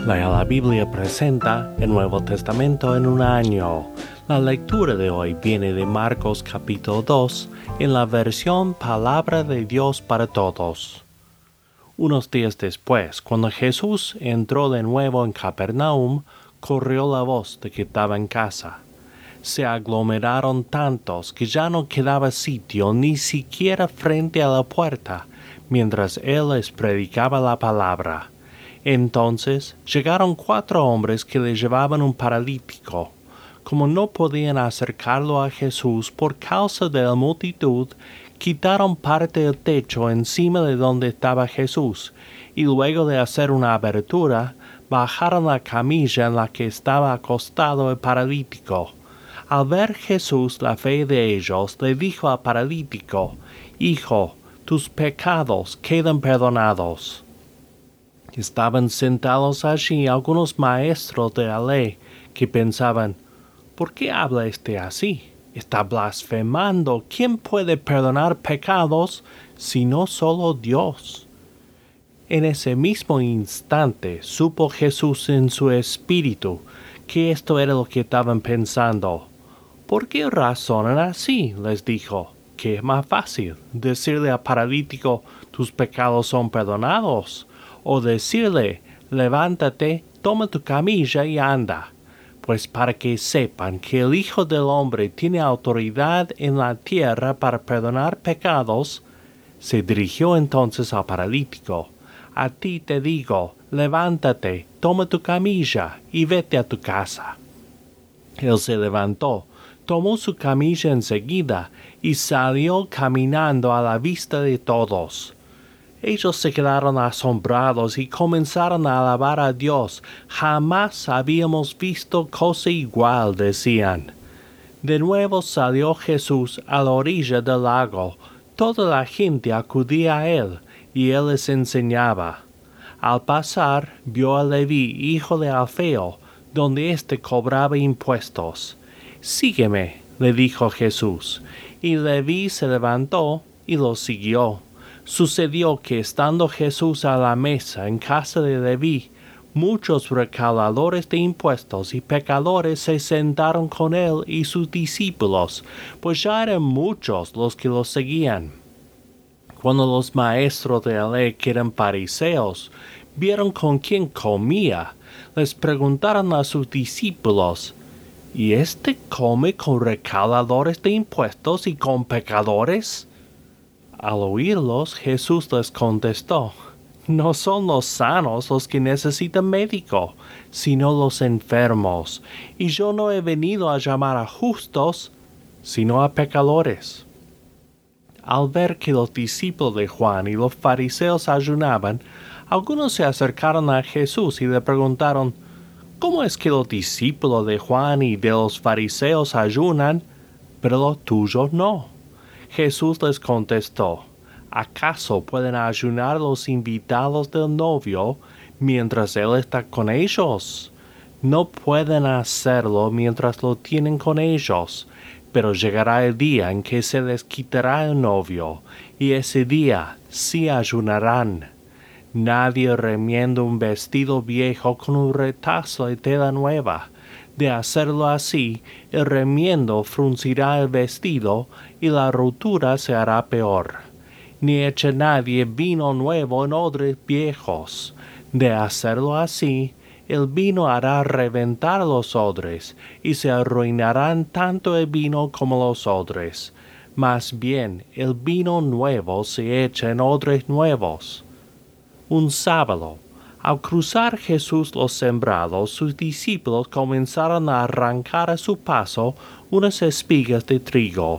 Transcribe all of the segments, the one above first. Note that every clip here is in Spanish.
La Biblia presenta el Nuevo Testamento en un año. La lectura de hoy viene de Marcos capítulo 2 en la versión Palabra de Dios para Todos. Unos días después, cuando Jesús entró de nuevo en Capernaum, corrió la voz de que estaba en casa. Se aglomeraron tantos que ya no quedaba sitio ni siquiera frente a la puerta, mientras él les predicaba la palabra. Entonces llegaron 4 hombres que le llevaban un paralítico. Como no podían acercarlo a Jesús por causa de la multitud, quitaron parte del techo encima de donde estaba Jesús, y luego de hacer una abertura, bajaron la camilla en la que estaba acostado el paralítico. Al ver Jesús la fe de ellos, le dijo al paralítico: «Hijo, tus pecados quedan perdonados». Estaban sentados allí algunos maestros de la ley que pensaban: ¿por qué habla así? Está blasfemando. ¿Quién puede perdonar pecados sino solo Dios? En ese mismo instante supo Jesús en su espíritu que esto era lo que estaban pensando. ¿Por qué razonan así?, les dijo. ¿Qué es más fácil, decirle al paralítico: tus pecados son perdonados, o decirle: levántate, toma tu camilla y anda? Pues para que sepan que el Hijo del Hombre tiene autoridad en la tierra para perdonar pecados, se dirigió entonces al paralítico: a ti te digo, levántate, toma tu camilla y vete a tu casa. Él se levantó, tomó su camilla enseguida y salió caminando a la vista de todos. Ellos se quedaron asombrados y comenzaron a alabar a Dios. «Jamás habíamos visto cosa igual», decían. De nuevo salió Jesús a la orilla del lago. Toda la gente acudía a él, y él les enseñaba. Al pasar, vio a Leví, hijo de Alfeo, donde éste cobraba impuestos. «Sígueme», le dijo Jesús, y Leví se levantó y lo siguió. Sucedió que, estando Jesús a la mesa en casa de Leví, muchos recaudadores de impuestos y pecadores se sentaron con él y sus discípulos, pues ya eran muchos los que lo seguían. Cuando los maestros de la ley, que eran fariseos, vieron con quién comía, les preguntaron a sus discípulos: «¿Y éste come con recaudadores de impuestos y con pecadores?». Al oírlos, Jesús les contestó: «No son los sanos los que necesitan médico, sino los enfermos, y yo no he venido a llamar a justos, sino a pecadores». Al ver que los discípulos de Juan y los fariseos ayunaban, algunos se acercaron a Jesús y le preguntaron: «¿Cómo es que los discípulos de Juan y de los fariseos ayunan, pero los tuyos no?». Jesús les contestó: «¿Acaso pueden ayunar los invitados del novio mientras él está con ellos? No pueden hacerlo mientras lo tienen con ellos, pero llegará el día en que se les quitará el novio, y ese día sí ayunarán. Nadie remienda un vestido viejo con un retazo de tela nueva. De hacerlo así, el remiendo fruncirá el vestido y la rotura se hará peor. Ni eche nadie vino nuevo en odres viejos. De hacerlo así, el vino hará reventar los odres, y se arruinarán tanto el vino como los odres. Más bien, el vino nuevo se echa en odres nuevos». Un sábado, al cruzar Jesús los sembrados, sus discípulos comenzaron a arrancar a su paso unas espigas de trigo.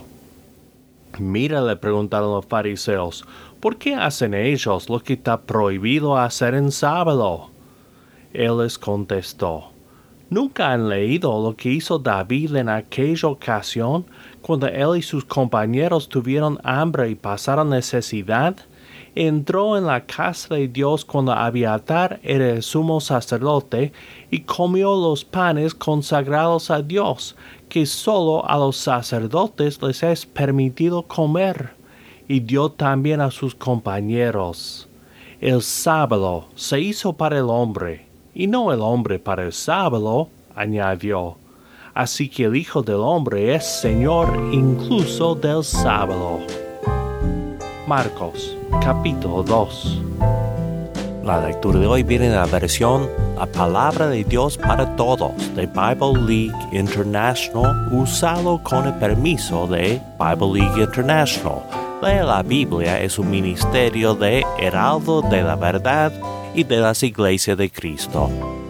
«Mira», le preguntaron los fariseos, «¿por qué hacen ellos lo que está prohibido hacer en sábado?». Él les contestó: «¿Nunca han leído lo que hizo David en aquella ocasión, cuando él y sus compañeros tuvieron hambre y pasaron necesidad? Entró en la casa de Dios cuando Abiatar era el sumo sacerdote y comió los panes consagrados a Dios, que sólo a los sacerdotes les es permitido comer, y dio también a sus compañeros. El sábado se hizo para el hombre, y no el hombre para el sábado, añadió. Así que el Hijo del Hombre es Señor incluso del sábado. Marcos, capítulo 2. La lectura de hoy viene de la versión La Palabra de Dios para Todos de Bible League International, usado con el permiso de Bible League International. La Biblia es un ministerio de Heraldo de la Verdad y de las Iglesias de Cristo.